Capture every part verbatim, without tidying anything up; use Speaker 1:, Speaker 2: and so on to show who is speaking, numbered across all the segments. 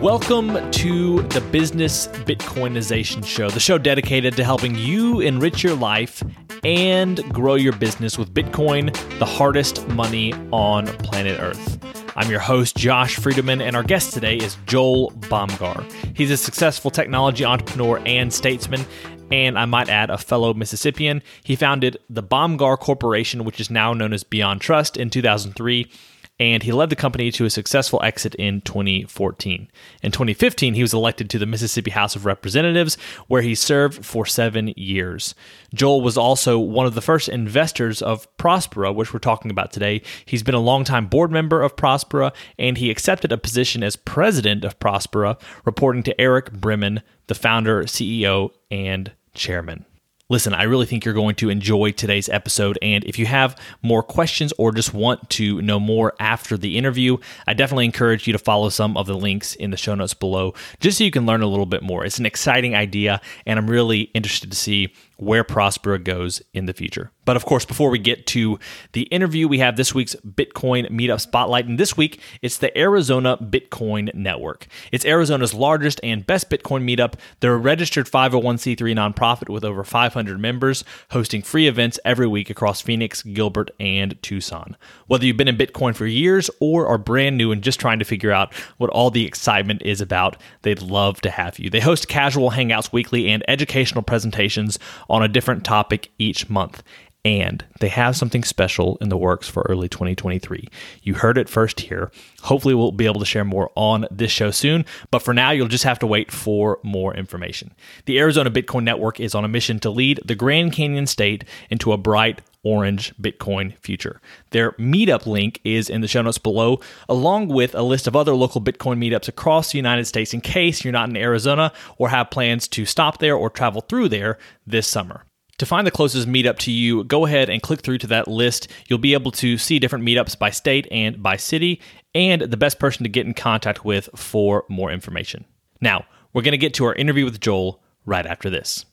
Speaker 1: Welcome to the Business Bitcoinization Show, the show dedicated to helping you enrich your life and grow your business with Bitcoin, the hardest money on planet Earth. I'm your host, Josh Friedeman, and our guest today is Joel Baumgar. He's a successful technology entrepreneur and statesman, and I might add, a fellow Mississippian. He founded the Baumgar Corporation, which is now known as Beyond Trust, in two thousand three, and he led the company to a successful exit in twenty fourteen. In twenty fifteen, he was elected to the Mississippi House of Representatives, where he served for seven years. Joel was also one of the first investors of Prospera, which we're talking about today. He's been a longtime board member of Prospera, and he accepted a position as president of Prospera, reporting to Eric Bremen, the founder, C E O, and chairman. Listen, I really think you're going to enjoy today's episode, and if you have more questions or just want to know more after the interview, I definitely encourage you to follow some of the links in the show notes below, just so you can learn a little bit more. It's an exciting idea, and I'm really interested to see where Prospera goes in the future. But of course, before we get to the interview, we have this week's Bitcoin Meetup Spotlight, and this week, it's the Arizona Bitcoin Network. It's Arizona's largest and best Bitcoin meetup. They're a registered five oh one c three nonprofit with over five hundred members, hosting free events every week across Phoenix, Gilbert, and Tucson. Whether you've been in Bitcoin for years or are brand new and just trying to figure out what all the excitement is about, they'd love to have you. They host casual hangouts weekly and educational presentations on a different topic each month. And they have something special in the works for early twenty twenty-three. You heard it first here. Hopefully we'll be able to share more on this show soon, but for now, you'll just have to wait for more information. The Arizona Bitcoin Network is on a mission to lead the Grand Canyon State into a bright orange Bitcoin future. Their meetup link is in the show notes below, along with a list of other local Bitcoin meetups across the United States in case you're not in Arizona or have plans to stop there or travel through there this summer. To find the closest meetup to you, go ahead and click through to that list. You'll be able to see different meetups by state and by city, and the best person to get in contact with for more information. Now, we're going to get to our interview with Joel right after this.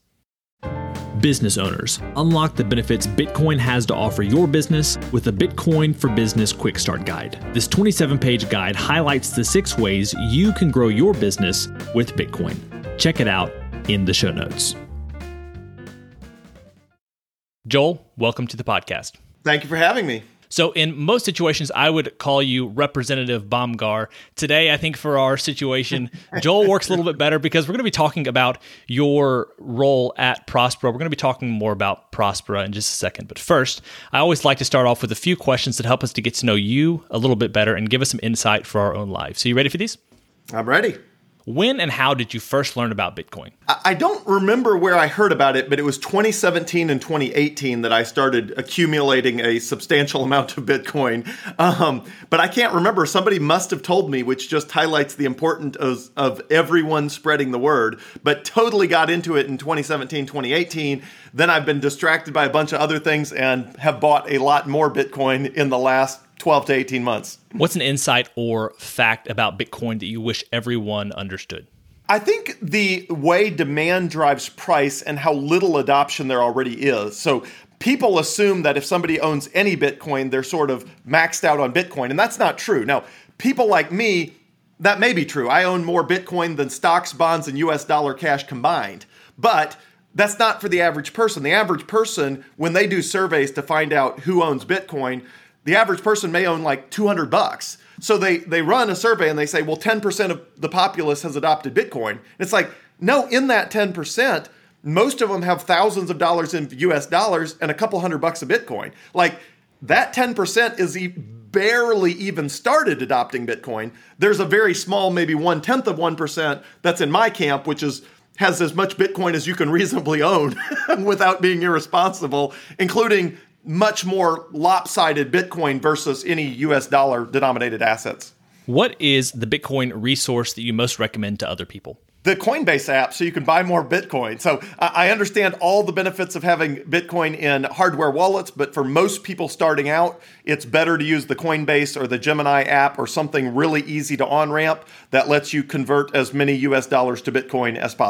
Speaker 1: Business owners, unlock the benefits Bitcoin has to offer your business with the Bitcoin for Business Quick Start Guide. This twenty-seven page guide highlights the six ways you can grow your business with Bitcoin. Check it out in the show notes. Joel, welcome to the podcast.
Speaker 2: Thank you for having me.
Speaker 1: So in most situations, I would call you Representative Baumgar. Today, I think for our situation, Joel works a little bit better because we're going to be talking about your role at Prospera. We're going to be talking more about Prospera in just a second. But first, I always like to start off with a few questions that help us to get to know you a little bit better and give us some insight for our own lives. So you ready for these?
Speaker 2: I'm ready.
Speaker 1: When and how did you first learn about Bitcoin?
Speaker 2: I don't remember where I heard about it, but it was twenty seventeen and twenty eighteen that I started accumulating a substantial amount of Bitcoin. Um, but I can't remember. Somebody must have told me, which just highlights the importance of, of everyone spreading the word, but totally got into it in twenty seventeen, twenty eighteen. Then I've been distracted by a bunch of other things and have bought a lot more Bitcoin in the last twelve to eighteen months.
Speaker 1: What's an insight or fact about Bitcoin that you wish everyone understood?
Speaker 2: I think the way demand drives price and how little adoption there already is. So people assume that if somebody owns any Bitcoin, they're sort of maxed out on Bitcoin, and that's not true. Now, people like me, that may be true. I own more Bitcoin than stocks, bonds, and U S dollar cash combined. But that's not for the average person. The average person, when they do surveys to find out who owns Bitcoin, the average person may own like two hundred bucks. So they, they run a survey and they say, well, ten percent of the populace has adopted Bitcoin. And it's like, no, in that ten percent, most of them have thousands of dollars in U S dollars and a couple hundred bucks of Bitcoin. Like that ten percent is e- barely even started adopting Bitcoin. There's a very small, maybe one tenth of one percent that's in my camp, which is has as much Bitcoin as you can reasonably own without being irresponsible, including much more lopsided Bitcoin versus any U S dollar denominated assets.
Speaker 1: What is the Bitcoin resource that you most recommend to other people?
Speaker 2: The Coinbase app, so you can buy more Bitcoin. So I understand all the benefits of having Bitcoin in hardware wallets, but for most people starting out, it's better to use the Coinbase or the Gemini app or something really easy to on-ramp that lets you convert as many U S dollars to Bitcoin as possible.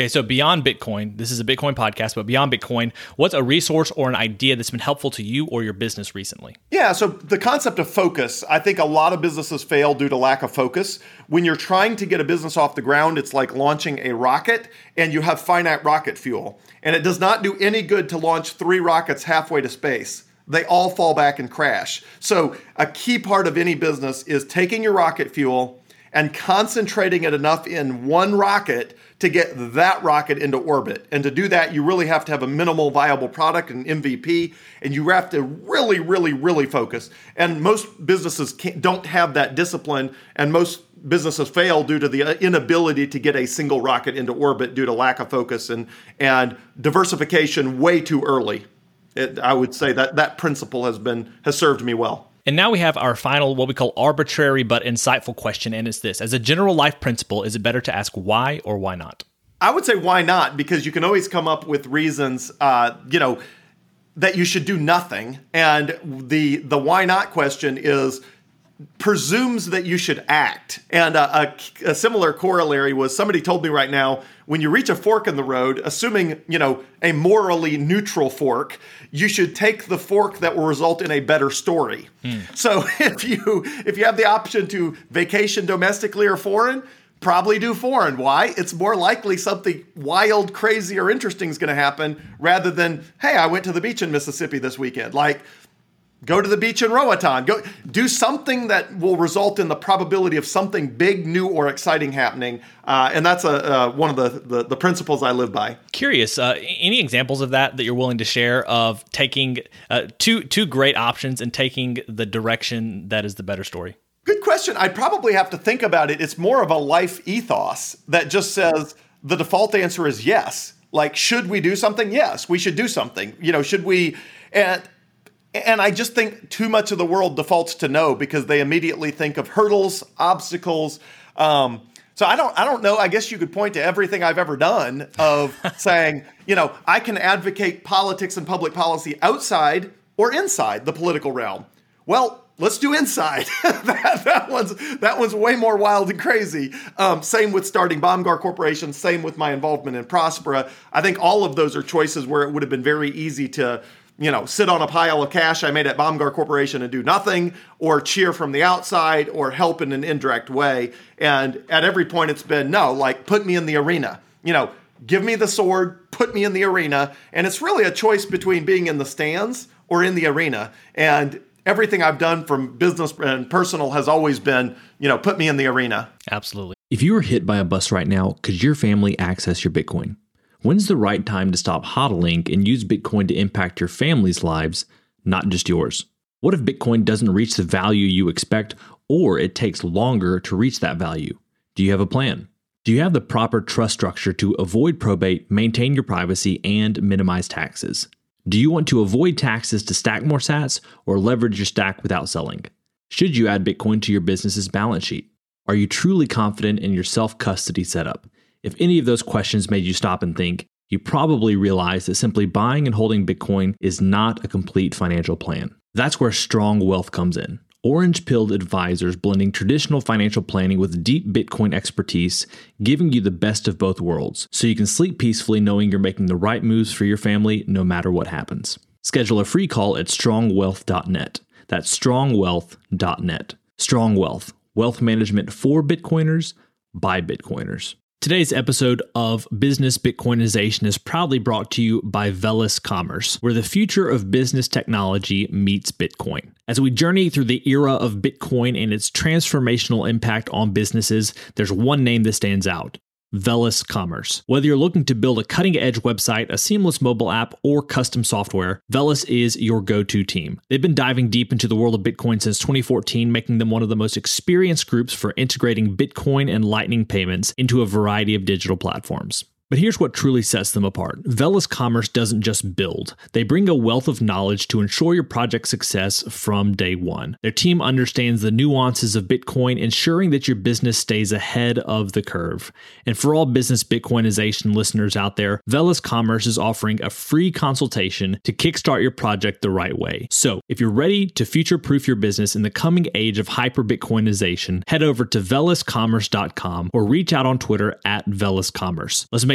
Speaker 1: Okay, so beyond Bitcoin, this is a Bitcoin podcast, but beyond Bitcoin, what's a resource or an idea that's been helpful to you or your business recently?
Speaker 2: Yeah, so the concept of focus, I think a lot of businesses fail due to lack of focus. When you're trying to get a business off the ground, it's like launching a rocket and you have finite rocket fuel. And it does not do any good to launch three rockets halfway to space. They all fall back and crash. So a key part of any business is taking your rocket fuel and concentrating it enough in one rocket to get that rocket into orbit. And to do that, you really have to have a minimal viable product, an M V P, and you have to really, really, really focus. And most businesses can't, don't have that discipline, and most businesses fail due to the inability to get a single rocket into orbit due to lack of focus and, and diversification way too early. It, I would say that that principle has been has served me well.
Speaker 1: And now we have our final, what we call arbitrary but insightful question, and it's this. As a general life principle, is it better to ask why or why not?
Speaker 2: I would say why not, because you can always come up with reasons, uh, you know, that you should do nothing. And the the why not question is presumes that you should act. And a, a, a similar corollary was somebody told me right now, when you reach a fork in the road, assuming, you know, a morally neutral fork, you should take the fork that will result in a better story. Mm. So if you if you have the option to vacation domestically or foreign, probably do foreign. Why? It's more likely something wild, crazy, or interesting is going to happen rather than, hey, I went to the beach in Mississippi this weekend. Like, go to the beach in Roatan. Go do something that will result in the probability of something big, new, or exciting happening. Uh, and that's a, uh, one of the, the, the principles I live by.
Speaker 1: Curious, uh, any examples of that that you're willing to share of taking uh, two two great options and taking the direction that is the better story?
Speaker 2: Good question. I'd probably have to think about it. It's more of a life ethos that just says the default answer is yes. Like, should we do something? Yes, we should do something. You know, should we... And, And I just think too much of the world defaults to no because they immediately think of hurdles, obstacles. Um, so I don't, I don't know. I guess you could point to everything I've ever done of saying, you know, I can advocate politics and public policy outside or inside the political realm. Well, let's do inside. that, that one's that one's way more wild and crazy. Um, same with starting Bomgar Corporation. Same with my involvement in Prospera. I think all of those are choices where it would have been very easy to, you know, sit on a pile of cash I made at Bomgar Corporation and do nothing, or cheer from the outside, or help in an indirect way. And at every point it's been, no, like, put me in the arena. You know, give me the sword, put me in the arena. And it's really a choice between being in the stands or in the arena. And everything I've done from business and personal has always been, you know, put me in the arena.
Speaker 1: Absolutely.
Speaker 3: If you were hit by a bus right now, could your family access your Bitcoin? When's the right time to stop hodling and use Bitcoin to impact your family's lives, not just yours? What if Bitcoin doesn't reach the value you expect, or it takes longer to reach that value? Do you have a plan? Do you have the proper trust structure to avoid probate, maintain your privacy, and minimize taxes? Do you want to avoid taxes to stack more sats or leverage your stack without selling? Should you add Bitcoin to your business's balance sheet? Are you truly confident in your self-custody setup? If any of those questions made you stop and think, you probably realize that simply buying and holding Bitcoin is not a complete financial plan. That's where Strong Wealth comes in. Orange-pilled advisors blending traditional financial planning with deep Bitcoin expertise, giving you the best of both worlds, so you can sleep peacefully knowing you're making the right moves for your family no matter what happens. Schedule a free call at strong wealth dot net. That's strong wealth dot net. Strong Wealth, wealth management for Bitcoiners by Bitcoiners.
Speaker 1: Today's episode of Business Bitcoinization is proudly brought to you by Velis Commerce, where the future of business technology meets Bitcoin. As we journey through the era of Bitcoin and its transformational impact on businesses, there's one name that stands out: Velis Commerce. Whether you're looking to build a cutting-edge website, a seamless mobile app, or custom software, Velis is your go-to team. They've been diving deep into the world of Bitcoin since twenty fourteen, making them one of the most experienced groups for integrating Bitcoin and Lightning payments into a variety of digital platforms. But here's what truly sets them apart. Velis Commerce doesn't just build. They bring a wealth of knowledge to ensure your project's success from day one. Their team understands the nuances of Bitcoin, ensuring that your business stays ahead of the curve. And for all business Bitcoinization listeners out there, Velis Commerce is offering a free consultation to kickstart your project the right way. So if you're ready to future-proof your business in the coming age of hyper-Bitcoinization, head over to velis commerce dot com or reach out on Twitter at velis commerce. Let's make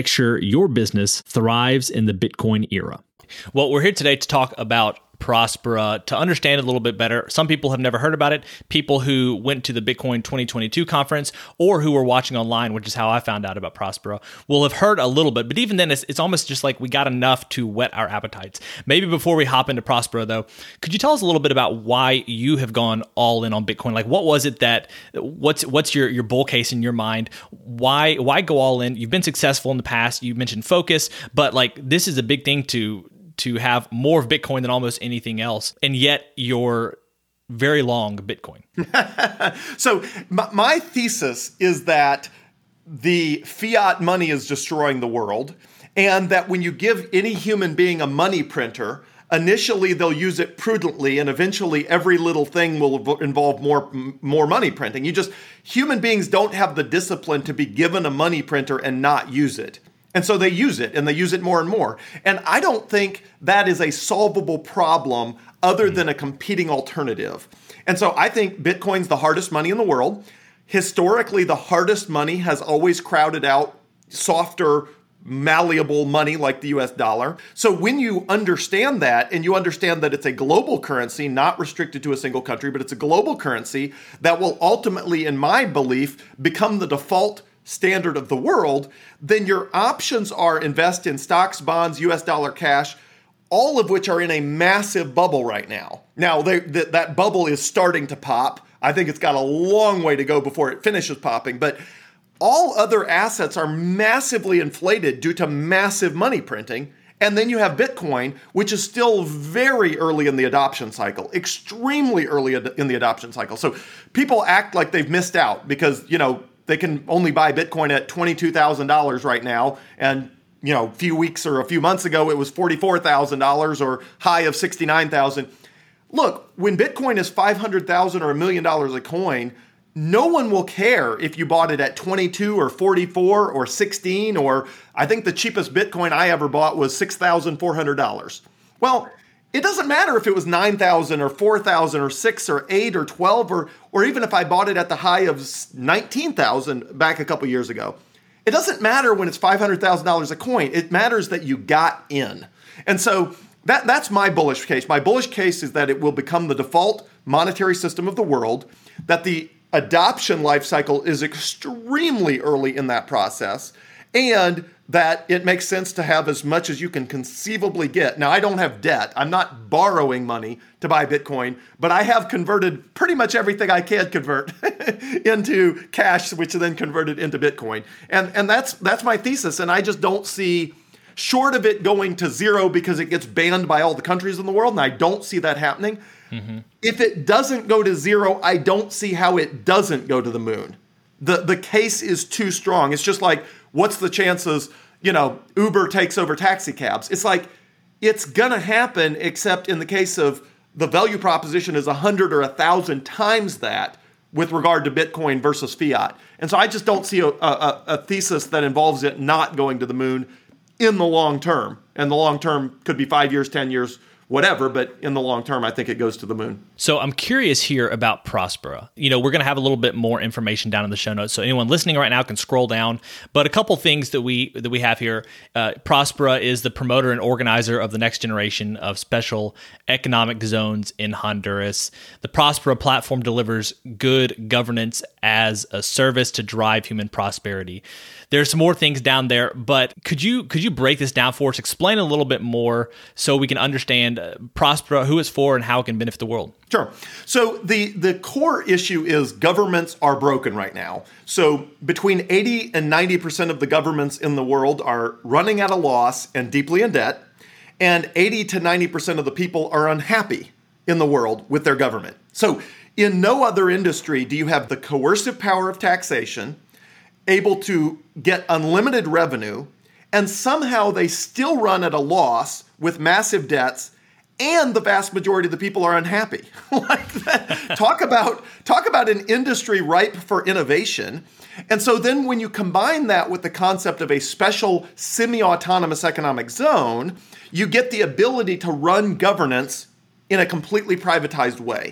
Speaker 1: make sure your business thrives in the Bitcoin era. Well, we're here today to talk about Prospera, to understand it a little bit better. Some people have never heard about it. People who went to the Bitcoin twenty twenty-two conference or who were watching online, which is how I found out about Prospera, will have heard a little bit. But even then, it's, it's almost just like we got enough to whet our appetites. Maybe before we hop into Prospera, though, could you tell us a little bit about why you have gone all in on Bitcoin? Like, what was it that, what's what's your, your bull case in your mind? Why why go all in? You've been successful in the past. You mentioned focus, but like this is a big thing to to have more of Bitcoin than almost anything else. And yet you're very long Bitcoin.
Speaker 2: So my, my thesis is that the fiat money is destroying the world, and that when you give any human being a money printer, initially they'll use it prudently, and eventually every little thing will involve more, more money printing. You just, human beings don't have the discipline to be given a money printer and not use it. And so they use it, and they use it more and more. And I don't think that is a solvable problem other than a competing alternative. And so I think Bitcoin's the hardest money in the world. Historically, the hardest money has always crowded out softer, malleable money like the U S dollar. So when you understand that, and you understand that it's a global currency, not restricted to a single country, but it's a global currency that will ultimately, in my belief, become the default standard of the world, then your options are invest in stocks, bonds, U S dollar cash, all of which are in a massive bubble right now. Now, they, th- that bubble is starting to pop. I think it's got a long way to go before it finishes popping, but all other assets are massively inflated due to massive money printing. And then you have Bitcoin, which is still very early in the adoption cycle, extremely early in the adoption cycle. So people act like they've missed out because, you know, they can only buy Bitcoin at twenty-two thousand dollars right now. And, you know, a few weeks or a few months ago, it was forty-four thousand dollars or high of sixty-nine thousand dollars. Look, when Bitcoin is five hundred thousand dollars or a million dollars a coin, no one will care if you bought it at twenty-two or forty-four or sixteen, or I think the cheapest Bitcoin I ever bought was six thousand four hundred dollars. Well, it doesn't matter if it was nine thousand or four thousand or six or eight or twelve, or or even if I bought it at the high of nineteen thousand back a couple years ago. It doesn't matter when it's five hundred thousand dollars a coin. It matters that you got in. And so that that's my bullish case. My bullish case is that it will become the default monetary system of the world, that the adoption life cycle is extremely early in that process, and that it makes sense to have as much as you can conceivably get. Now, I don't have debt. I'm not borrowing money to buy Bitcoin, but I have converted pretty much everything I can convert into cash, which then converted into Bitcoin. And, and that's that's my thesis. And I just don't see, short of it going to zero because it gets banned by all the countries in the world, and I don't see that happening. Mm-hmm. If it doesn't go to zero, I don't see how it doesn't go to the moon. The the case is too strong. It's just like, what's the chances, you know, Uber takes over taxi cabs? It's like, it's going to happen, except in the case of the value proposition is one hundred or one thousand times that with regard to Bitcoin versus fiat. And so I just don't see a, a, a thesis that involves it not going to the moon in the long term. And the long term could be five years, ten years, whatever, but in the long term, I think it goes to the moon.
Speaker 1: So I'm curious here about Prospera. You know, we're going to have a little bit more information down in the show notes, so anyone listening right now can scroll down. But a couple things that we that we have here. Uh, Prospera is the promoter and organizer of the next generation of special economic zones in Honduras. The Prospera platform delivers good governance as a service to drive human prosperity. There's some more things down there, but could you could you break this down for us? Explain a little bit more so we can understand uh, Prospera, who it's for, and how it can benefit the world.
Speaker 2: Sure. So the, the core issue is governments are broken right now. So between eighty and ninety percent of the governments in the world are running at a loss and deeply in debt, and eighty to ninety percent of the people are unhappy in the world with their government. So in no other industry do you have the coercive power of taxation, able to get unlimited revenue, and somehow they still run at a loss with massive debts, and the vast majority of the people are unhappy. Like that. Talk about talk about an industry ripe for innovation. And so then when you combine that with the concept of a special semi-autonomous economic zone, you get the ability to run governance in a completely privatized way.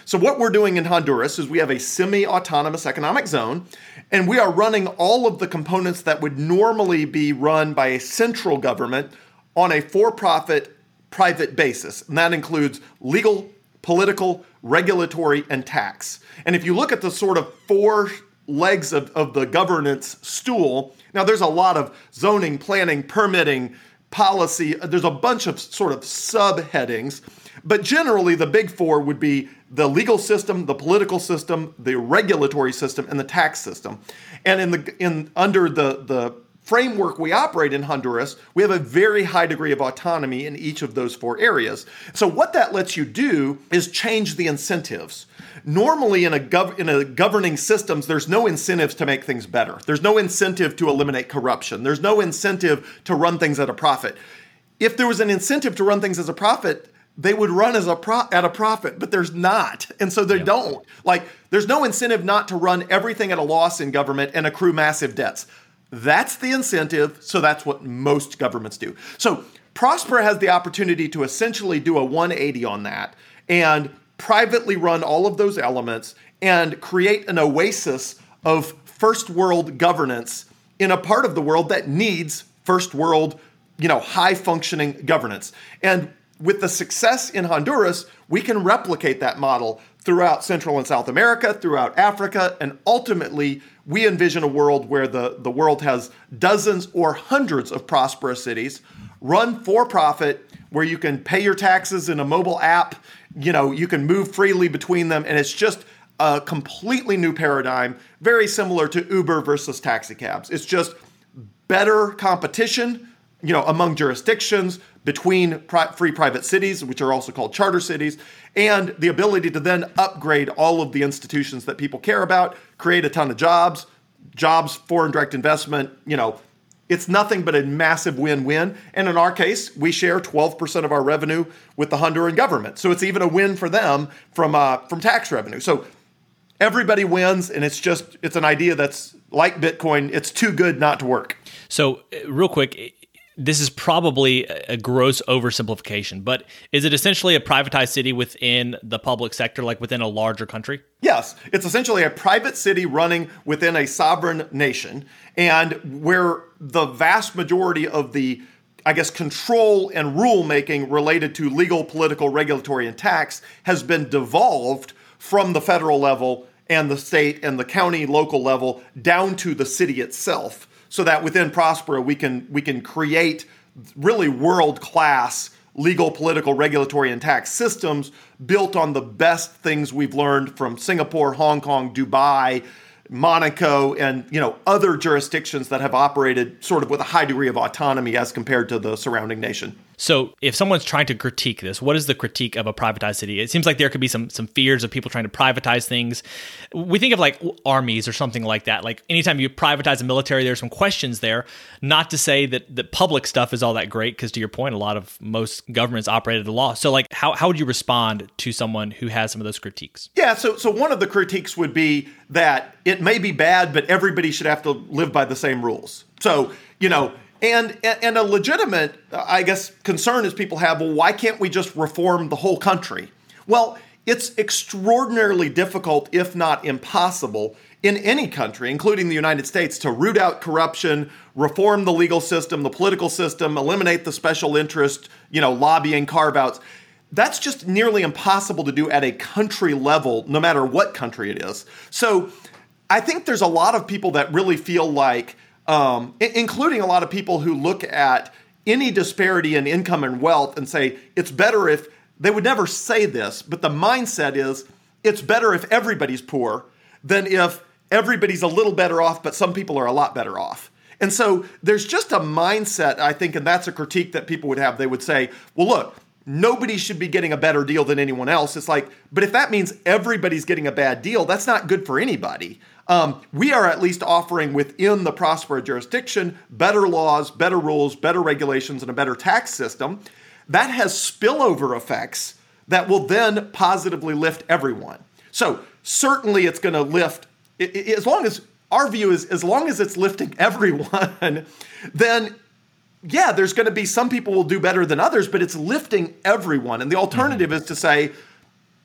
Speaker 2: So what we're doing in Honduras is we have a semi-autonomous economic zone, and we are running all of the components that would normally be run by a central government on a for-profit private basis. And that includes legal, political, regulatory, and tax. And if you look at the sort of four legs of, of the governance stool, now there's a lot of zoning, planning, permitting, policy. There's a bunch of sort of subheadings, but generally the big four would be the legal system, the political system, the regulatory system, and the tax system. And in the in under the the framework we operate in Honduras, we have a very high degree of autonomy in each of those four areas. So what that lets you do is change the incentives. Normally in a gov- in a governing systems, there's no incentives to make things better. There's no incentive to eliminate corruption. There's no incentive to run things at a profit. If there was an incentive to run things as a profit, they would run as a pro- at a profit, but there's not. And so they yeah. don't. Like, there's no incentive not to run everything at a loss in government and accrue massive debts. That's the incentive, so that's what most governments do. So Prospera has the opportunity to essentially do a one eighty on that and privately run all of those elements and create an oasis of first world governance in a part of the world that needs first world, you know, high functioning governance. And with the success in Honduras, we can replicate that model throughout Central and South America, throughout Africa, and ultimately we envision a world where the, the world has dozens or hundreds of prosperous cities run for profit, where you can pay your taxes in a mobile app, you know, you can move freely between them, and it's just a completely new paradigm, very similar to Uber versus taxi cabs. It's just better competition, you know, among jurisdictions, between pri- free private cities, which are also called charter cities, and the ability to then upgrade all of the institutions that people care about, create a ton of jobs, jobs, foreign direct investment, you know, it's nothing but a massive win-win. And in our case, we share twelve percent of our revenue with the Honduran government. So it's even a win for them from uh, from tax revenue. So everybody wins, and it's just, it's an idea that's like Bitcoin. It's too good not to work.
Speaker 1: So real quick, this is probably a gross oversimplification, but is it essentially a privatized city within the public sector, like within a larger country?
Speaker 2: Yes, it's essentially a private city running within a sovereign nation, and where the vast majority of the, I guess, control and rulemaking related to legal, political, regulatory, and tax has been devolved from the federal level and the state and the county local level down to the city itself, so that within Prospera we can we can create really world-class legal, political, regulatory, and tax systems built on the best things we've learned from Singapore, Hong Kong, Dubai, Monaco, and, you know, other jurisdictions that have operated sort of with a high degree of autonomy as compared to the surrounding nation.
Speaker 1: So if someone's trying to critique this, what is the critique of a privatized city? It seems like there could be some some fears of people trying to privatize things. We think of like armies or something like that. Like anytime you privatize a military, there's some questions there. Not to say that the public stuff is all that great, because to your point, a lot of most governments operate at a loss. So like how, how would you respond to someone who has some of those critiques?
Speaker 2: Yeah, so so one of the critiques would be that it may be bad, but everybody should have to live by the same rules. So, you know, And and a legitimate, I guess, concern is people have, well, why can't we just reform the whole country? Well, it's extraordinarily difficult, if not impossible, in any country, including the United States, to root out corruption, reform the legal system, the political system, eliminate the special interest, you know, lobbying carve-outs. That's just nearly impossible to do at a country level, no matter what country it is. So I think there's a lot of people that really feel like, Um, including a lot of people who look at any disparity in income and wealth and say, it's better if, they would never say this, but the mindset is, it's better if everybody's poor than if everybody's a little better off, but some people are a lot better off. And so there's just a mindset, I think, and that's a critique that people would have. They would say, well, look, nobody should be getting a better deal than anyone else. It's like, but if that means everybody's getting a bad deal, that's not good for anybody. Um, we are at least offering within the Prospera jurisdiction better laws, better rules, better regulations, and a better tax system. That has spillover effects that will then positively lift everyone. So certainly it's going to lift, it, it, as long as, our view is, as long as it's lifting everyone, then yeah, there's going to be some people will do better than others, but it's lifting everyone. And the alternative mm-hmm. is to say,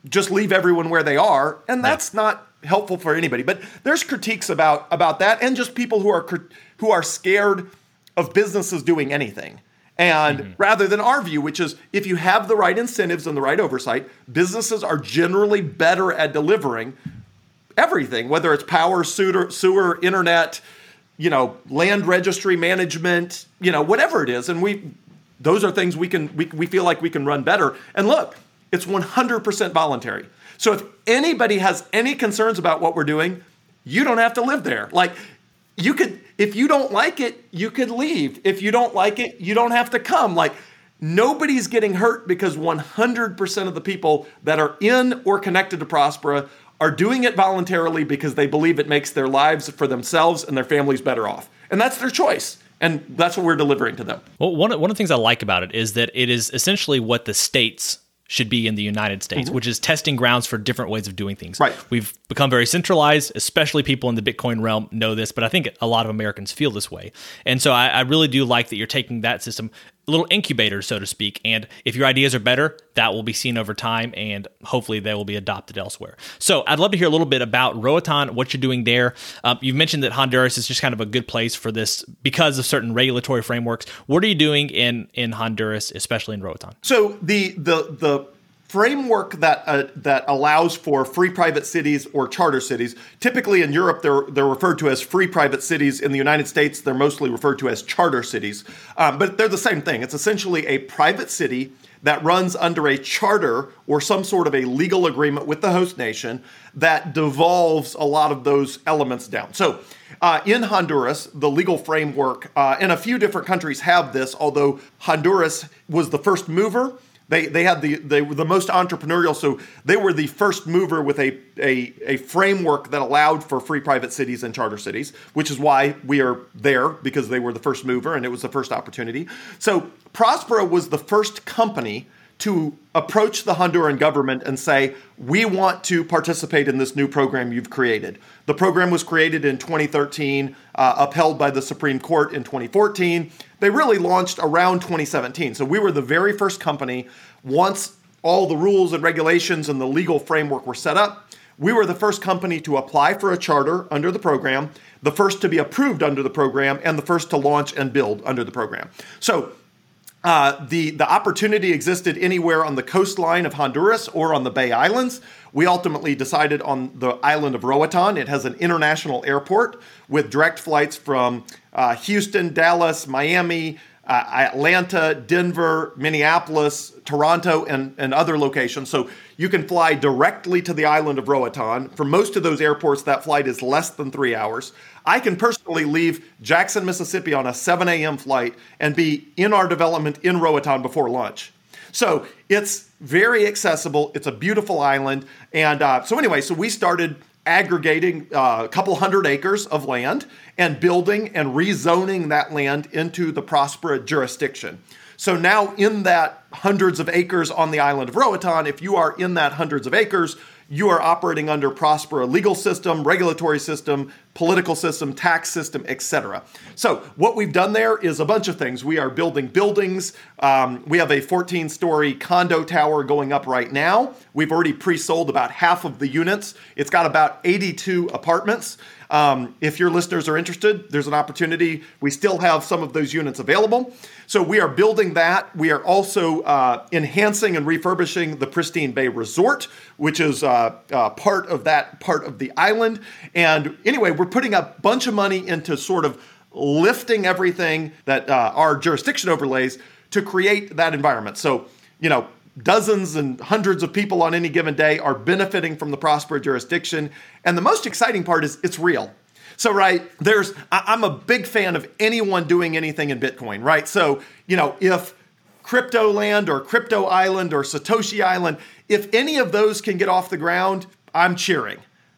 Speaker 2: just leave everyone where they are, and that's right. not helpful for anybody. But there's critiques about about that, and just people who are who are scared of businesses doing anything. And mm-hmm. rather than our view, which is if you have the right incentives and the right oversight, businesses are generally better at delivering everything, whether it's power, sewer, sewer, internet, you know, land registry management, you know, whatever it is. And we, those are things we can, we, we feel like we can run better. And look, it's one hundred percent voluntary. So if anybody has any concerns about what we're doing, you don't have to live there. Like you could, if you don't like it, you could leave. If you don't like it, you don't have to come. Like nobody's getting hurt because one hundred percent of the people that are in or connected to Prospera are doing it voluntarily because they believe it makes their lives for themselves and their families better off. And that's their choice. And that's what we're delivering to them.
Speaker 1: Well, one of, one of the things I like about it is that it is essentially what the states should be in the United States, mm-hmm. which is testing grounds for different ways of doing things.
Speaker 2: Right.
Speaker 1: We've become very centralized, especially people in the Bitcoin realm know this, but I think a lot of Americans feel this way. And so I, I really do like that you're taking that system, a little incubator, so to speak, and if your ideas are better, that will be seen over time, and hopefully they will be adopted elsewhere. So I'd love to hear a little bit about Roatan, what you're doing there. Um, you've mentioned that Honduras is just kind of a good place for this because of certain regulatory frameworks. What are you doing in, in Honduras, especially in Roatan?
Speaker 2: So the the the framework that uh, that allows for free private cities or charter cities. Typically in Europe, they're they're referred to as free private cities. In the United States, they're mostly referred to as charter cities. Um, but they're the same thing. It's essentially a private city that runs under a charter or some sort of a legal agreement with the host nation that devolves a lot of those elements down. So uh, in Honduras, the legal framework, uh, and a few different countries have this, although Honduras was the first mover. They they had the they were the most entrepreneurial, so they were the first mover with a, a a framework that allowed for free private cities and charter cities, which is why we are there, because they were the first mover and it was the first opportunity. So Prospera was the first company to approach the Honduran government and say, we want to participate in this new program you've created. The program was created in twenty thirteen, uh, upheld by the Supreme Court in twenty fourteen. They really launched around twenty seventeen. So we were the very first company, once all the rules and regulations and the legal framework were set up, we were the first company to apply for a charter under the program, the first to be approved under the program, and the first to launch and build under the program. So Uh, the, the opportunity existed anywhere on the coastline of Honduras or on the Bay Islands. We ultimately decided on the island of Roatan. It has an international airport with direct flights from uh, Houston, Dallas, Miami, uh, Atlanta, Denver, Minneapolis, Toronto, and, and other locations. So you can fly directly to the island of Roatan. For most of those airports, that flight is less than three hours. I can personally leave Jackson, Mississippi on a seven a.m. flight and be in our development in Roatan before lunch. So it's very accessible. It's a beautiful island. And uh, so anyway, so we started aggregating uh, a couple hundred acres of land and building and rezoning that land into the Prospera jurisdiction. So now in that hundreds of acres on the island of Roatan, if you are in that hundreds of acres, you are operating under Prospera legal system, regulatory system, political system, tax system, et cetera. So what we've done there is a bunch of things. We are building buildings. Um, we have a fourteen-story condo tower going up right now. We've already pre-sold about half of the units. It's got about eighty-two apartments. Um, if your listeners are interested, there's an opportunity. We still have some of those units available. So we are building that. We are also uh, enhancing and refurbishing the Pristine Bay Resort, which is uh, uh, part of that part of the island. And anyway, we're putting a bunch of money into sort of lifting everything that uh, our jurisdiction overlays to create that environment. So, you know, dozens and hundreds of people on any given day are benefiting from the Prospera jurisdiction. And the most exciting part is it's real. So, right, there's, I'm a big fan of anyone doing anything in Bitcoin, right? So, you know, if Crypto Land or Crypto Island or Satoshi Island, if any of those can get off the ground, I'm cheering.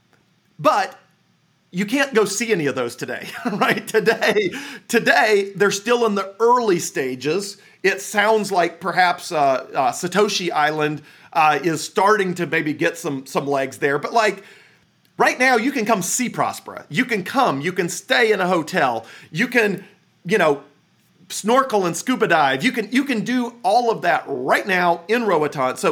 Speaker 2: But you can't go see any of those today, right? Today, today they're still in the early stages. It sounds like perhaps uh, uh, Satoshi Island uh, is starting to maybe get some some legs there. But like right now, you can come see Prospera. You can come. You can stay in a hotel. You can, you know, snorkel and scuba dive. You can you can do all of that right now in Roatan. So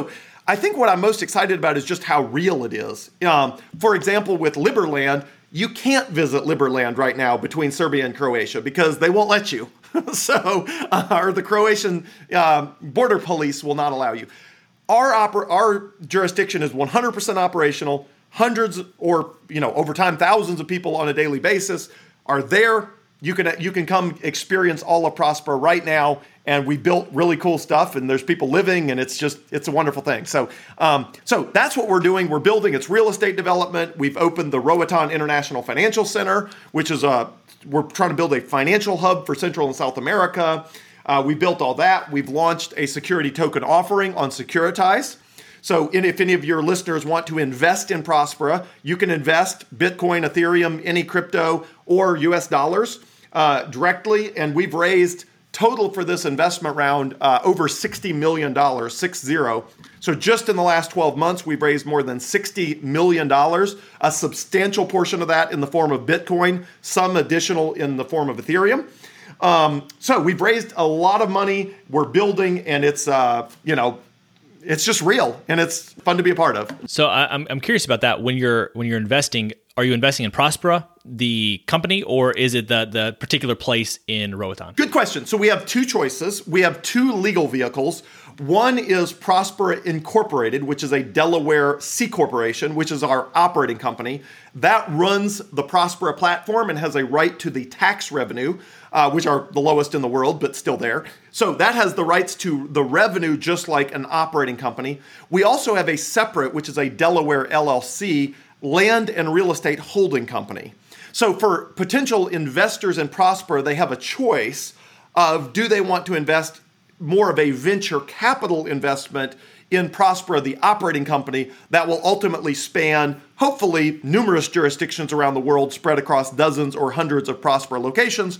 Speaker 2: I think what I'm most excited about is just how real it is. Um, for example, with Liberland, you can't visit Liberland right now between Serbia and Croatia because they won't let you. so, uh, or the Croatian uh, border police will not allow you. Our oper- our jurisdiction is one hundred percent operational. Hundreds or, you know, over time, thousands of people on a daily basis are there. You can you can come experience all of Prospera right now, and we built really cool stuff, and there's people living, and it's just it's a wonderful thing. So, um, so that's what we're doing. We're building. It's real estate development. We've opened the Roatan International Financial Center, which is a we're trying to build a financial hub for Central and South America. Uh, we built all that. We've launched a security token offering on Securitize. So if any of your listeners want to invest in Prospera, you can invest Bitcoin, Ethereum, any crypto, or U S dollars uh, directly. And we've raised total for this investment round uh, over sixty million dollars, six zero. So just in the last twelve months, we've raised more than sixty million dollars, a substantial portion of that in the form of Bitcoin, some additional in the form of Ethereum. Um, so we've raised a lot of money. We're building, and it's, uh, you know, it's just real, and it's fun to be a part of.
Speaker 1: So I, I'm I'm curious about that. When you're when you're investing, are you investing in Prospera, the company, or is it the the particular place in Roatan?
Speaker 2: Good question. So we have two choices. We have two legal vehicles. One is Prospera Incorporated, which is a Delaware C corporation, which is our operating company. That runs the Prospera platform and has a right to the tax revenue, uh, which are the lowest in the world, but still there. So that has the rights to the revenue just like an operating company. We also have a separate, which is a Delaware L L C, land and real estate holding company. So for potential investors in Prospera, they have a choice of do they want to invest more of a venture capital investment in Prospera, the operating company that will ultimately span, hopefully, numerous jurisdictions around the world spread across dozens or hundreds of Prospera locations,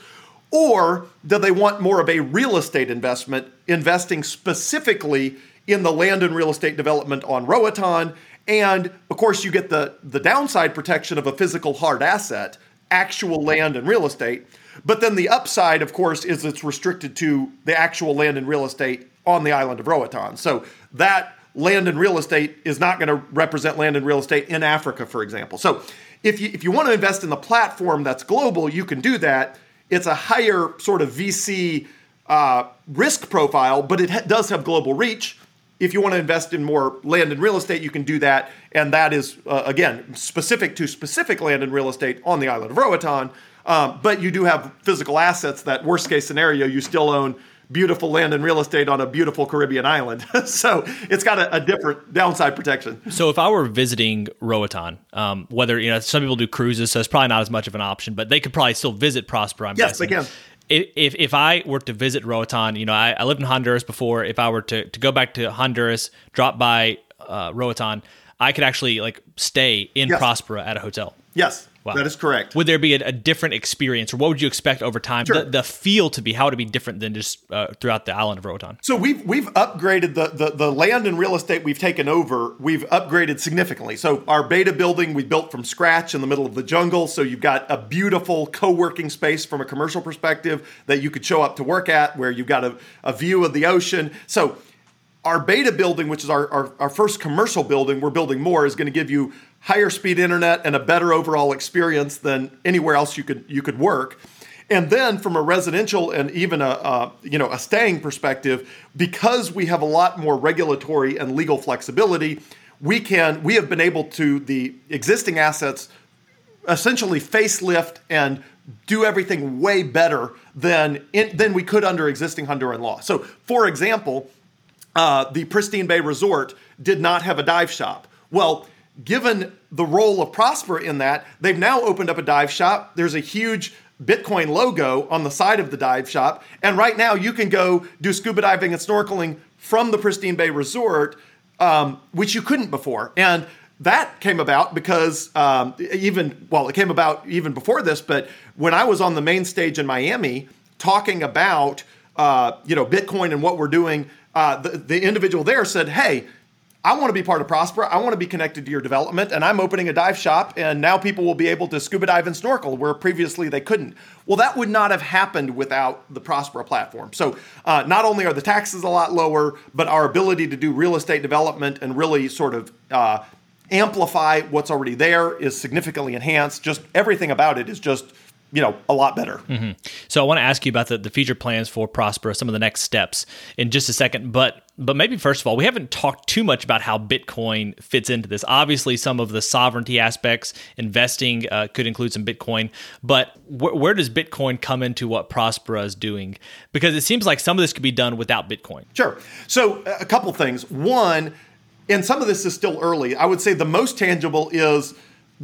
Speaker 2: or do they want more of a real estate investment, investing specifically in the land and real estate development on Roatan? And of course, you get the, the downside protection of a physical hard asset, actual land and real estate. But then the upside, of course, is it's restricted to the actual land and real estate on the island of Roatan. So that land and real estate is not going to represent land and real estate in Africa, for example. So if you if you want to invest in the platform that's global, you can do that. It's a higher sort of V C uh, risk profile, but it ha- does have global reach. If you want to invest in more land and real estate, you can do that. And that is, uh, again, specific to specific land and real estate on the island of Roatan. Um, but you do have physical assets that, worst case scenario, you still own beautiful land and real estate on a beautiful Caribbean island. So it's got a, a different downside protection.
Speaker 1: So if I were visiting Roatan, um, whether, you know, some people do cruises, so it's probably not as much of an option, but they could probably still visit Prospera, I'm
Speaker 2: yes,
Speaker 1: guessing.
Speaker 2: they can.
Speaker 1: If if I were to visit Roatan, you know, I, I lived in Honduras before. If I were to, to go back to Honduras, drop by uh, Roatan, I could actually like stay in
Speaker 2: yes.
Speaker 1: Prospera at a hotel.
Speaker 2: Yes,
Speaker 1: wow.
Speaker 2: That is correct.
Speaker 1: Would there be a, a different experience, or what would you expect over time?
Speaker 2: Sure.
Speaker 1: The, the feel to be, how would it be different than just uh, throughout the island of Roatan?
Speaker 2: So we've we've upgraded the, the the land and real estate we've taken over. We've upgraded significantly. So our beta building we built from scratch in the middle of the jungle. So you've got a beautiful co-working space from a commercial perspective that you could show up to work at, where you've got a, a view of the ocean. So our beta building, which is our, our, our first commercial building, we're building more, is going to give you higher speed internet and a better overall experience than anywhere else you could you could work. And then from a residential and even a, a you know a staying perspective, because we have a lot more regulatory and legal flexibility, we can we have been able to the existing assets essentially facelift and do everything way better than in, than we could under existing Honduran law. So, for example, uh, the Pristine Bay Resort did not have a dive shop. Well, given the role of Prospera in that, they've now opened up a dive shop. There's a huge Bitcoin logo on the side of the dive shop. And right now you can go do scuba diving and snorkeling from the Pristine Bay Resort, um, which you couldn't before. And that came about because um, even, well, it came about even before this, but when I was on the main stage in Miami talking about, uh, you know, Bitcoin and what we're doing, uh, the, the individual there said, hey, I want to be part of Prospera. I want to be connected to your development, and I'm opening a dive shop, and now people will be able to scuba dive and snorkel where previously they couldn't. Well, that would not have happened without the Prospera platform. So uh, not only are the taxes a lot lower, but our ability to do real estate development and really sort of uh, amplify what's already there is significantly enhanced. Just everything about it is just, you know, a lot better.
Speaker 1: Mm-hmm. So I want to ask you about the, the future plans for Prospera, some of the next steps in just a second. But but maybe first of all, we haven't talked too much about how Bitcoin fits into this. Obviously, some of the sovereignty aspects, investing uh, could include some Bitcoin. But wh- where does Bitcoin come into what Prospera is doing? Because it seems like some of this could be done without Bitcoin.
Speaker 2: Sure. So a couple things. One, and some of this is still early. I would say the most tangible is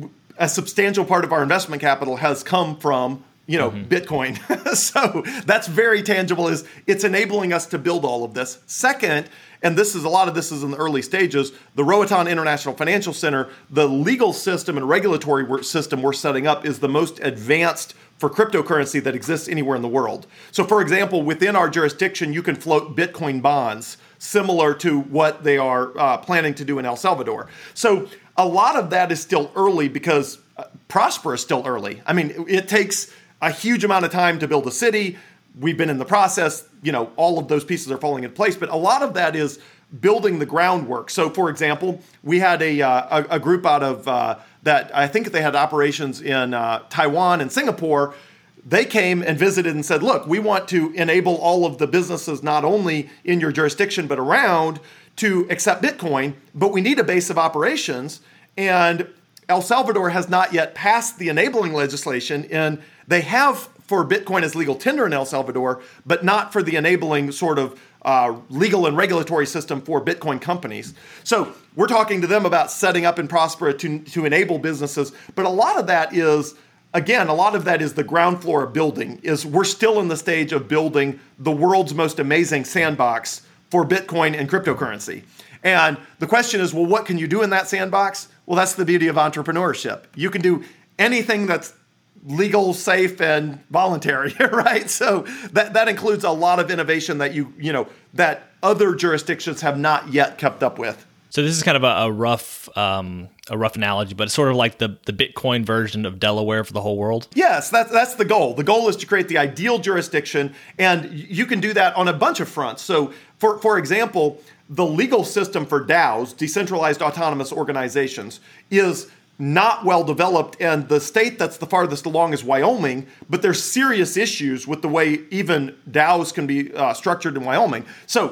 Speaker 2: a substantial part of our investment capital has come from, you know, mm-hmm. Bitcoin. So that's very tangible, is it's enabling us to build all of this. Second, and this is a lot of this is in the early stages, the Roatan International Financial Center, the legal system and regulatory system we're setting up is the most advanced for cryptocurrency that exists anywhere in the world. So for example, within our jurisdiction, you can float Bitcoin bonds similar to what they are uh, planning to do in El Salvador. So a lot of that is still early because uh, Prospera is still early. I mean, it, it takes a huge amount of time to build a city. We've been in the process, you know, all of those pieces are falling into place, but a lot of that is building the groundwork. So for example, we had a, uh, a, a group out of uh, that, I think they had operations in uh, Taiwan and Singapore. They came and visited and said, look, we want to enable all of the businesses, not only in your jurisdiction, but around, to accept Bitcoin, but we need a base of operations. And El Salvador has not yet passed the enabling legislation, and they have for Bitcoin as legal tender in El Salvador, but not for the enabling sort of uh, legal and regulatory system for Bitcoin companies. So we're talking to them about setting up in Prospera to, to enable businesses, but a lot of that is, again, a lot of that is the ground floor of building, is we're still in the stage of building the world's most amazing sandbox for Bitcoin and cryptocurrency. And the question is, well, what can you do in that sandbox? Well, that's the beauty of entrepreneurship. You can do anything that's legal, safe, and voluntary, right? So that, that includes a lot of innovation that you, you know, that other jurisdictions have not yet kept up with.
Speaker 1: So this is kind of a, a rough um, a rough analogy, but it's sort of like the, the Bitcoin version of Delaware for the whole world.
Speaker 2: Yes, that's that's the goal. The goal is to create the ideal jurisdiction, and you can do that on a bunch of fronts. So, for for example, the legal system for DAOs, decentralized autonomous organizations, is not well developed, and the state that's the farthest along is Wyoming, but there's serious issues with the way even DAOs can be uh, structured in Wyoming. So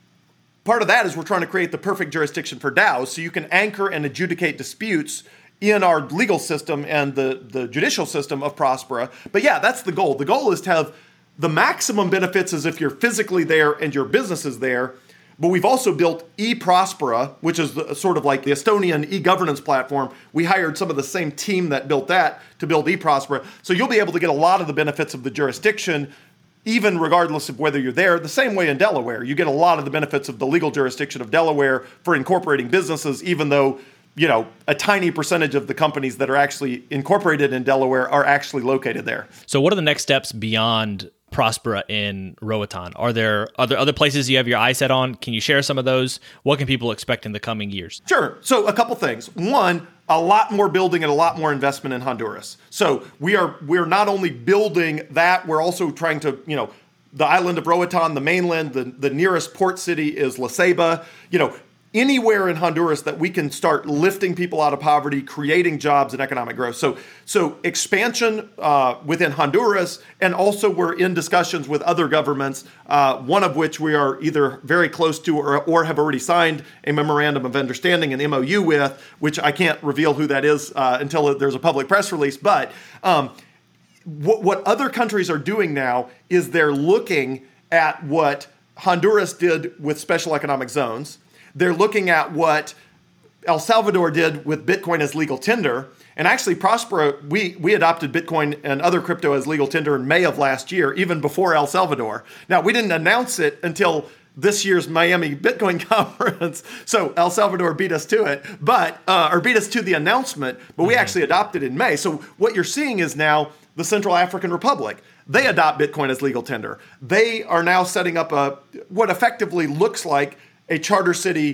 Speaker 2: part of that is we're trying to create the perfect jurisdiction for DAOs so you can anchor and adjudicate disputes in our legal system and the, the judicial system of Prospera. But yeah, that's the goal. The goal is to have the maximum benefits as if you're physically there and your business is there. But we've also built eProspera, which is the, sort of like the Estonian e-governance platform. We hired some of the same team that built that to build eProspera. So you'll be able to get a lot of the benefits of the jurisdiction, even regardless of whether you're there. The same way in Delaware, you get a lot of the benefits of the legal jurisdiction of Delaware for incorporating businesses, even though, you know, a tiny percentage of the companies that are actually incorporated in Delaware are actually located there.
Speaker 1: So what are the next steps beyond Prospera in Roatan? Are there other other places you have your eye set on? Can you share some of those? What can people expect in the coming years?
Speaker 2: Sure. So a couple things. One, a lot more building and a lot more investment in Honduras. So we are we're not only building that, we're also trying to, you know, the island of Roatan, the mainland, the, the nearest port city is La Ceiba, you know, anywhere in Honduras that we can start lifting people out of poverty, creating jobs and economic growth. So, so expansion uh, within Honduras, and also we're in discussions with other governments, uh, one of which we are either very close to or, or have already signed a memorandum of understanding, an M O U with, which I can't reveal who that is uh, until there's a public press release. But um, what, what other countries are doing now is they're looking at what Honduras did with special economic zones. They're looking at what El Salvador did with Bitcoin as legal tender. And actually, Prospera, we, we adopted Bitcoin and other crypto as legal tender in May of last year, even before El Salvador. Now, we didn't announce it until this year's Miami Bitcoin conference. So El Salvador beat us to it, but uh, or beat us to the announcement, but we mm-hmm. actually adopted in May. So what you're seeing is now the Central African Republic. They adopt Bitcoin as legal tender. They are now setting up a what effectively looks like a charter city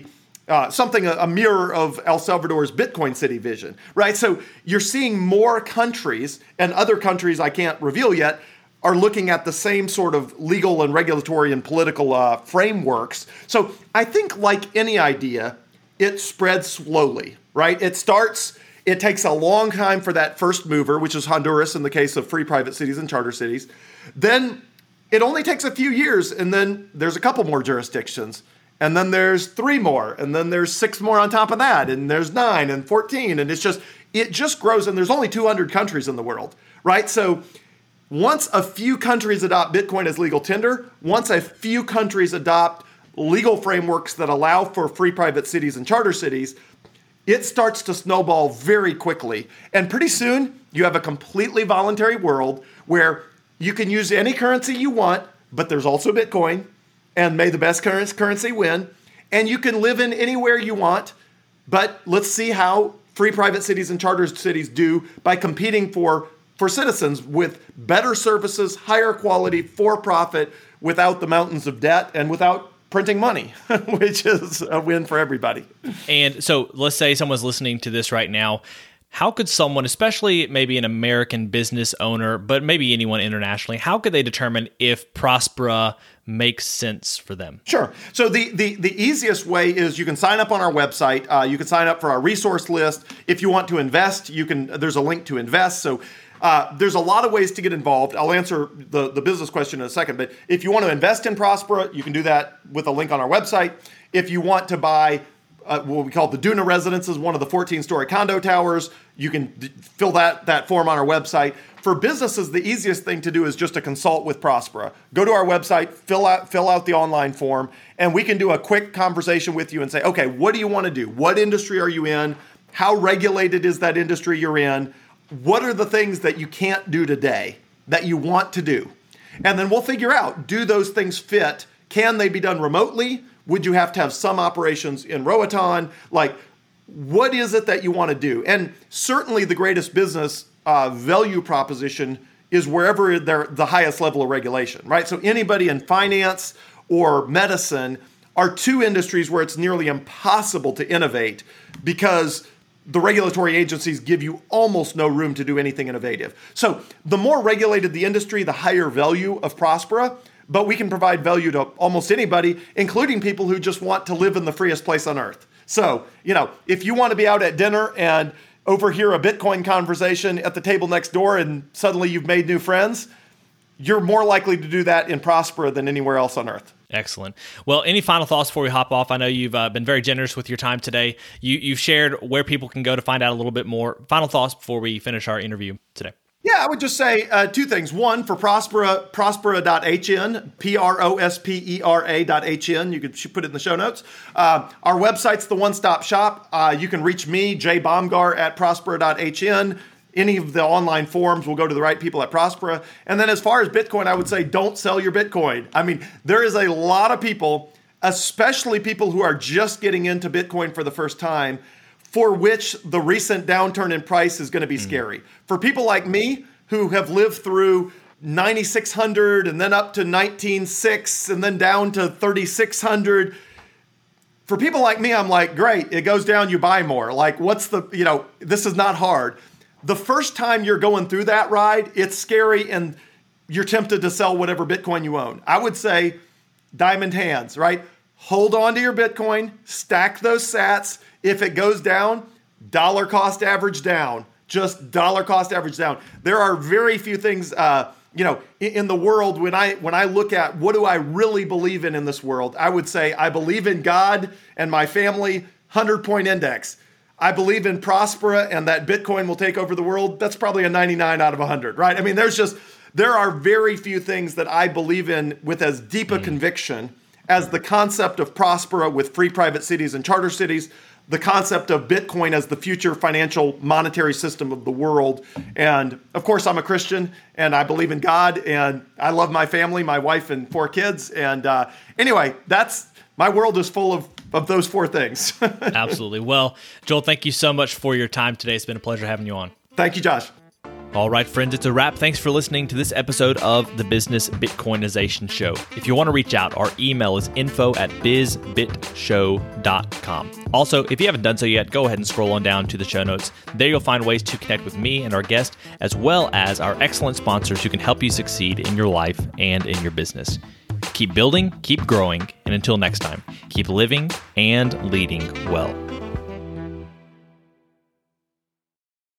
Speaker 2: uh, something, a, a mirror of El Salvador's Bitcoin City vision, right? So you're seeing more countries, and other countries I can't reveal yet, are looking at the same sort of legal and regulatory and political uh, frameworks. So I think like any idea, it spreads slowly, right? It starts, it takes a long time for that first mover, which is Honduras in the case of free private cities and charter cities. Then it only takes a few years, and then there's a couple more jurisdictions. And then there's three more, and then there's six more on top of that, and there's nine and fourteen, and it's just, it just grows, and there's only two hundred countries in the world, right? So once a few countries adopt Bitcoin as legal tender, once a few countries adopt legal frameworks that allow for free private cities and charter cities, it starts to snowball very quickly. And pretty soon, you have a completely voluntary world where you can use any currency you want, but there's also Bitcoin, and may the best currency win. And you can live in anywhere you want, but let's see how free private cities and charter cities do by competing for for citizens with better services, higher quality, for profit, without the mountains of debt and without printing money, which is a win for everybody.
Speaker 1: And so let's say someone's listening to this right now. How could someone, especially maybe an American business owner, but maybe anyone internationally, how could they determine if Prospera makes sense for them?
Speaker 2: Sure. So the the, the easiest way is you can sign up on our website. Uh, you can sign up for our resource list. If you want to invest, you can. There's a link to invest. So uh, there's a lot of ways to get involved. I'll answer the, the business question in a second. But if you want to invest in Prospera, you can do that with a link on our website. If you want to buy Uh, what we call the Duna Residences, one of the fourteen-story condo towers. You can d- fill that, that form on our website. For businesses, the easiest thing to do is just to consult with Prospera. Go to our website, fill out fill out the online form, and we can do a quick conversation with you and say, okay, what do you want to do? What industry are you in? How regulated is that industry you're in? What are the things that you can't do today that you want to do? And then we'll figure out, do those things fit? Can they be done remotely? Would you have to have some operations in Roatan? Like, what is it that you want to do? And certainly the greatest business uh, value proposition is wherever they're the highest level of regulation, right? So anybody in finance or medicine are two industries where it's nearly impossible to innovate because the regulatory agencies give you almost no room to do anything innovative. So the more regulated the industry, the higher value of Prospera. But we can provide value to almost anybody, including people who just want to live in the freest place on earth. So, you know, if you want to be out at dinner and overhear a Bitcoin conversation at the table next door and suddenly you've made new friends, you're more likely to do that in Prospera than anywhere else on earth.
Speaker 1: Excellent. Well, any final thoughts before we hop off? I know you've uh, been very generous with your time today. You, you've shared where people can go to find out a little bit more. Final thoughts before we finish our interview today.
Speaker 2: Yeah, I would just say uh, two things. One, for Prospera, prospera dot h n, P R O S P E R A dot H N. You could put it in the show notes. Uh, our website's the one-stop shop. Uh, you can reach me, Jay Baumgar, at prospera dot h n. Any of the online forums will go to the right people at Prospera. And then as far as Bitcoin, I would say don't sell your Bitcoin. I mean, there is a lot of people, especially people who are just getting into Bitcoin for the first time, for which the recent downturn in price is going to be mm. scary. For people like me who have lived through ninety-six hundred and then up to nineteen oh six and then down to thirty-six hundred, for people like me, I'm like, great, it goes down, you buy more. Like, what's the, you know, this is not hard. The first time you're going through that ride, it's scary and you're tempted to sell whatever Bitcoin you own. I would say diamond hands, right? Hold on to your Bitcoin, stack those sats. If it goes down, dollar cost average down, just dollar cost average down. There are very few things, uh, you know, in, in the world, when I when I look at what do I really believe in in this world, I would say I believe in God and my family, one hundred point index. I believe in Prospera and that Bitcoin will take over the world. That's probably a ninety-nine out of one hundred, right? I mean, there's just, there are very few things that I believe in with as deep a mm. conviction as the concept of Prospera with free private cities and charter cities, the concept of Bitcoin as the future financial monetary system of the world. And of course, I'm a Christian and I believe in God and I love my family, my wife and four kids. And uh, anyway, that's, my world is full of, of those four things.
Speaker 1: Absolutely. Well, Joel, thank you so much for your time today. It's been a pleasure having you on.
Speaker 2: Thank you, Josh.
Speaker 1: All right, friends, it's a wrap. Thanks for listening to this episode of the Business Bitcoinization Show. If you want to reach out, our email is info at biz bit show dot com. Also, if you haven't done so yet, go ahead and scroll on down to the show notes. There you'll find ways to connect with me and our guest, as well as our excellent sponsors who can help you succeed in your life and in your business. Keep building, keep growing, and until next time, keep living and leading well.